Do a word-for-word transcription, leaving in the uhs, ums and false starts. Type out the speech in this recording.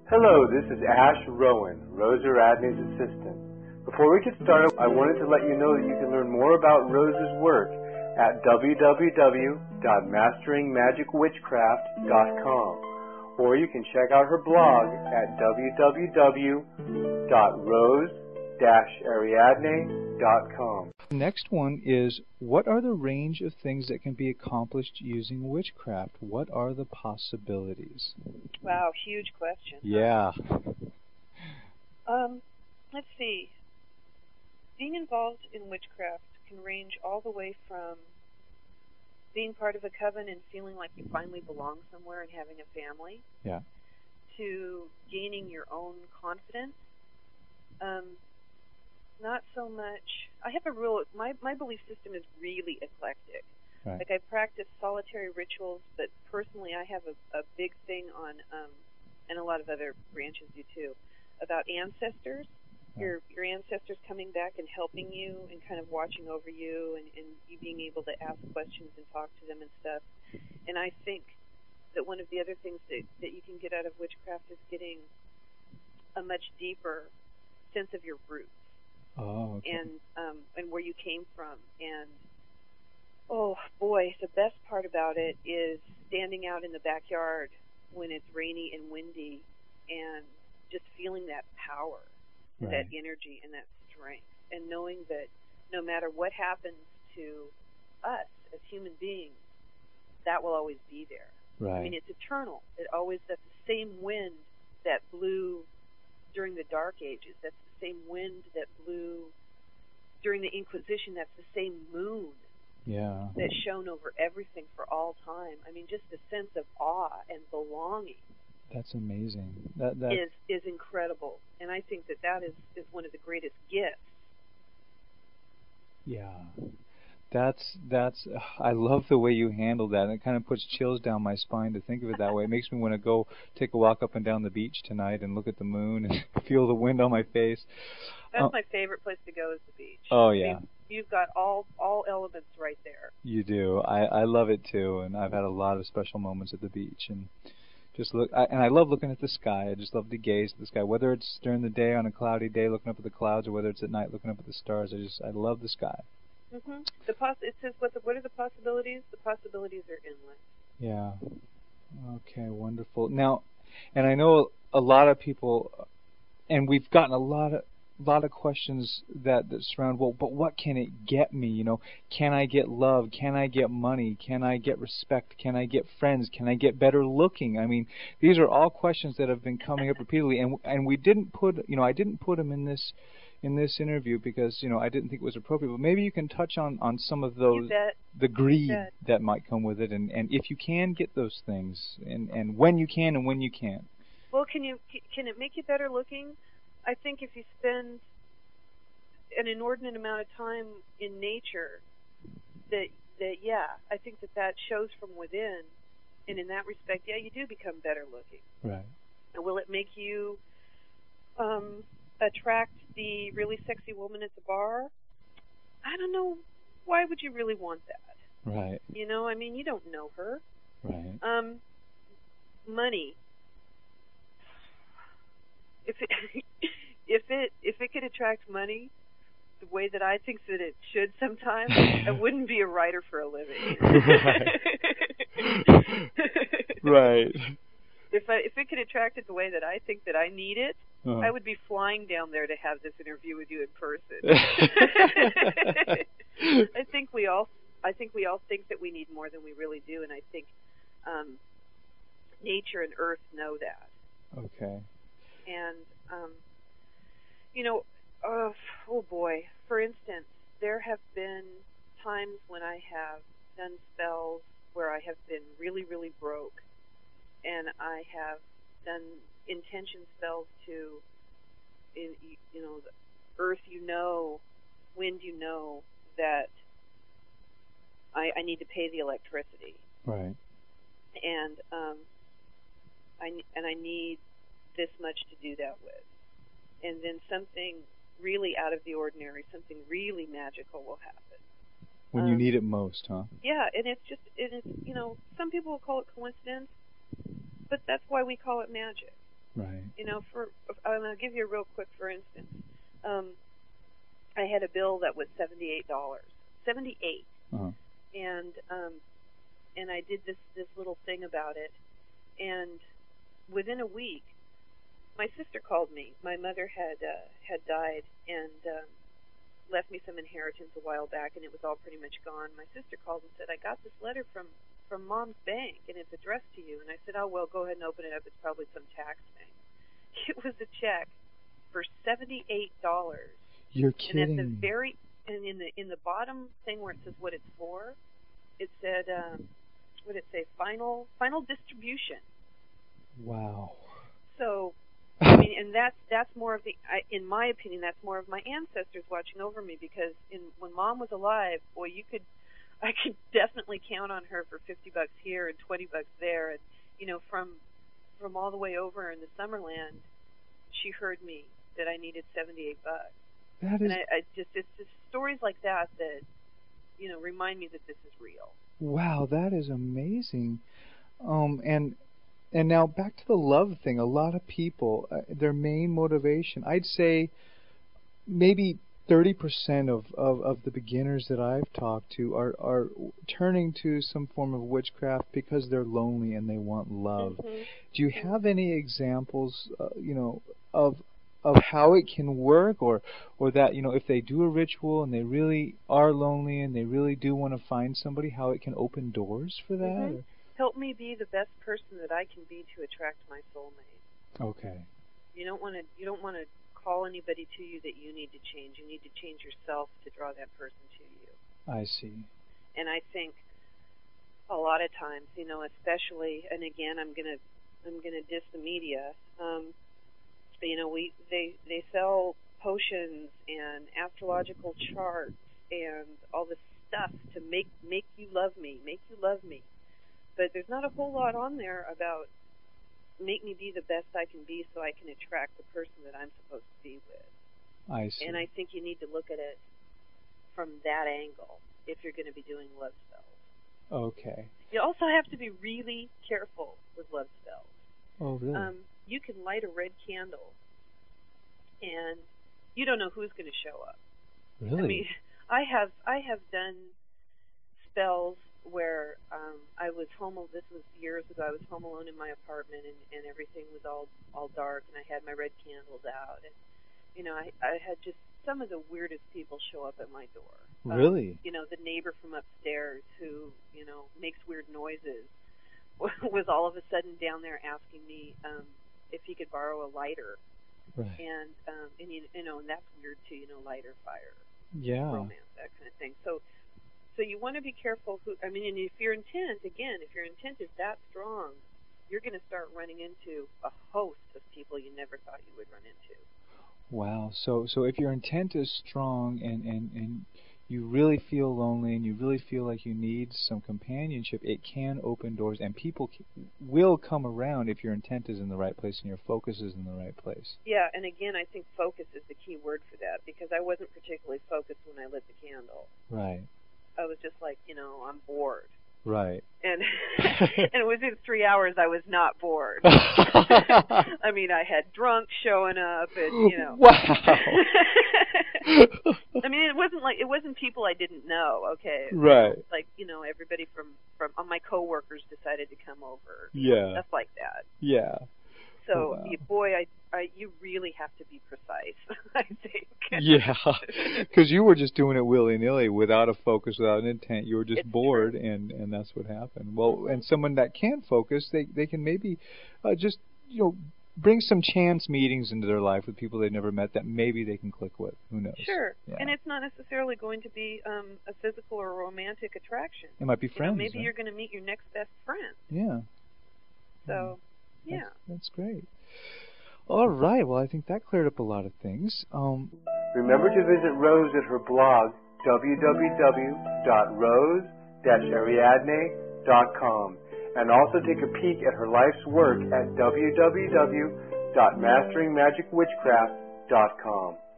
Hello, this is Ash Rowan, Rose Aradney's assistant. Before we get started, I wanted to let you know that you can learn more about Rose's work at w w w dot mastering magic witchcraft dot com, or you can check out her blog at w w w dot rose dash ariadne dot com. The next one is, what are the range of things that can be accomplished using witchcraft? What are the possibilities? Wow, huge question. Yeah. Um, let's see. Being involved in witchcraft can range all the way from being part of a coven and feeling like you finally belong somewhere and having a family, Yeah. to gaining your own confidence. Um, not so much. I have a rule. My my belief system is really eclectic. Right. Like I practice solitary rituals, but personally, I have a, a big thing on, um, and a lot of other branches do too, about ancestors. Right. Your your ancestors coming back and helping you and kind of watching over you, and, and you being able to ask questions and talk to them and stuff. And I think that one of the other things that, that you can get out of witchcraft is getting a much deeper sense of your roots. Oh, okay. And um, and where you came from. And, oh, boy, the best part about it is standing out in the backyard when it's rainy and windy and just feeling that power, and Right. that energy and that strength, and knowing that no matter what happens to us as human beings, that will always be there. Right. I mean, it's eternal. It always, that's the same wind that blew during the Dark Ages. That's the same wind that blew during the Inquisition. That's the same moon Yeah. that shone over everything for all time. I mean, just the sense of awe and belonging That's amazing. That that is is incredible. And I think that that is, is one of the greatest gifts. yeah. That's that's I love the way you handle that. And it kind of puts chills down my spine to think of it that way. It makes me want to go take a walk up and down the beach tonight and look at the moon and feel the wind on my face. That's Uh, my favorite place to go, is the beach. Oh, I mean, yeah. you've got all all elements right there. You do. I, I love it too, and I've had a lot of special moments at the beach, and just look. I, and I love looking at the sky. I just love to gaze at the sky, whether it's during the day on a cloudy day, looking up at the clouds, or whether it's at night looking up at the stars. I just I love the sky. Mm-hmm. The poss- it says what the, what are the possibilities? The possibilities are endless. Yeah. Okay. Wonderful. Now, and I know a lot of people, and we've gotten a lot of. lot of questions that, that surround, well, but what can it get me? You know, can I get love? Can I get money? Can I get respect? Can I get friends? Can I get better looking? I mean, these are all questions that have been coming up repeatedly, and and we didn't put, you know, I didn't put them in this in this interview because, you know, I didn't think it was appropriate. But maybe you can touch on, on some of those, You bet. the greed You bet. that might come with it, and, and if you can get those things, and, and when you can and when you can't. Well, can you can it make you better looking? I think if you spend an inordinate amount of time in nature, that that yeah, I think that that shows from within, and in that respect, yeah, you do become better looking. Right. And will it make you um, attract the really sexy woman at the bar? I don't know. Why would you really want that? Right. You know, I mean, you don't know her. Right. Um, money. If it if it if it could attract money the way that I think that it should sometimes, I wouldn't be a writer for a living. Right. Right. If I if it could attract it the way that I think that I need it, Uh-huh. I would be flying down there to have this interview with you in person. I think we all I think we all think that we need more than we really do, and I think um, nature and earth know that. Okay. And um, you know, uh, oh boy, for instance, there have been times when I have done spells where I have been really, really broke, and I have done intention spells to, in, you know, the earth, you know, wind, you know, that I, I need to pay the electricity, Right. and um, I and I need this much to do that with, and then something really out of the ordinary, something really magical will happen. When um, you need it most, huh? Yeah, and it's just, and it's, you know, some people will call it coincidence, but that's why we call it magic. Right. You know, for and I'll give you a real quick for instance. Um, I had a bill that was seventy-eight dollars, seventy-eight, uh-huh. and um, and I did this this little thing about it, and within a week, my sister called me. My mother had uh, had died and um, left me some inheritance a while back, and it was all pretty much gone. My sister called and said, "I got this letter from from Mom's bank, and it's addressed to you." And I said, "Oh well, go ahead and open it up. It's probably some tax thing." It was a check for seventy-eight dollars. You're kidding. And at the very and in the in the bottom thing where it says what it's for, it said, um, what did it say? Final final distribution. Wow. So, I mean, and that's that's more of the, I, in my opinion, that's more of my ancestors watching over me, because in when Mom was alive, boy, you could, I could definitely count on her for fifty bucks here and twenty bucks there, and you know, from from all the way over in the Summerland, she heard me that I needed seventy-eight bucks. That is. And I, I just, it's just stories like that that, you know, remind me that this is real. Wow, that is amazing. Um, and and now back to the love thing. A lot of people, uh, their main motivation, I'd say, maybe thirty percent of, of, of the beginners that I've talked to are are turning to some form of witchcraft because they're lonely and they want love. Mm-hmm. Do you have any examples, uh, you know, of of how it can work, or or that, you know, if they do a ritual and they really are lonely and they really do want to find somebody, how it can open doors for that? Mm-hmm. Help me be the best person that I can be to attract my soulmate. Okay. You don't want to. You don't want to call anybody to you that you need to change. You need to change yourself to draw that person to you. I see. And I think a lot of times, you know, especially, and again, I'm gonna, I'm gonna diss the media. Um, you know, we they they sell potions and astrological charts and all this stuff to make make you love me, make you love me. But there's not a whole lot on there about make me be the best I can be so I can attract the person that I'm supposed to be with. I see. And I think you need to look at it from that angle if you're going to be doing love spells. Okay. You also have to be really careful with love spells. Oh, really? Um, you can light a red candle, and you don't know who's going to show up. Really? I mean, I have I have done spells where um, I was home. This was years ago. I was home alone in my apartment, and, and everything was all all dark, and I had my red candles out, and you know, I, I had just some of the weirdest people show up at my door. Really? Um, you know, the neighbor from upstairs who, you know, makes weird noises was all of a sudden down there asking me um, if he could borrow a lighter. Right. And, um, and you, you know, and that's weird too, you know, lighter, fire, yeah, romance, that kind of thing. So, so you want to be careful who, I mean, and if your intent, again, if your intent is that strong, you're going to start running into a host of people you never thought you would run into. Wow. So so if your intent is strong and, and, and you really feel lonely and you really feel like you need some companionship, it can open doors, and people c- will come around if your intent is in the right place and your focus is in the right place. Yeah, and again, I think focus is the key word for that, because I wasn't particularly focused when I lit the candle. Right. I was just like, you know, I'm bored. Right. And and within three hours, I was not bored. I mean, I had drunks showing up, and you know. Wow. I mean, it wasn't like it wasn't people I didn't know. Okay. Right. Like, you know, everybody from from uh, my coworkers decided to come over. Yeah. Stuff like that. Yeah. So, Oh, wow. you, boy, I, I you really have to be precise, I think. Yeah, because you were just doing it willy-nilly, without a focus, without an intent. You were just It's bored, true. and, and that's what happened. Well, Mm-hmm. and someone that can focus, they they can maybe uh, just, you know, bring some chance meetings into their life with people they've never met that maybe they can click with. Who knows? Sure. Yeah. And it's not necessarily going to be um, a physical or romantic attraction. It might be You know, friends. maybe huh? you're going to meet your next best friend. Yeah. So, yeah. That's, that's great. All right. Well, I think that cleared up a lot of things. Um, Remember to visit Rose at her blog, w w w dot rose dash ariadne dot com, and also take a peek at her life's work at w w w dot mastering magic witchcraft dot com.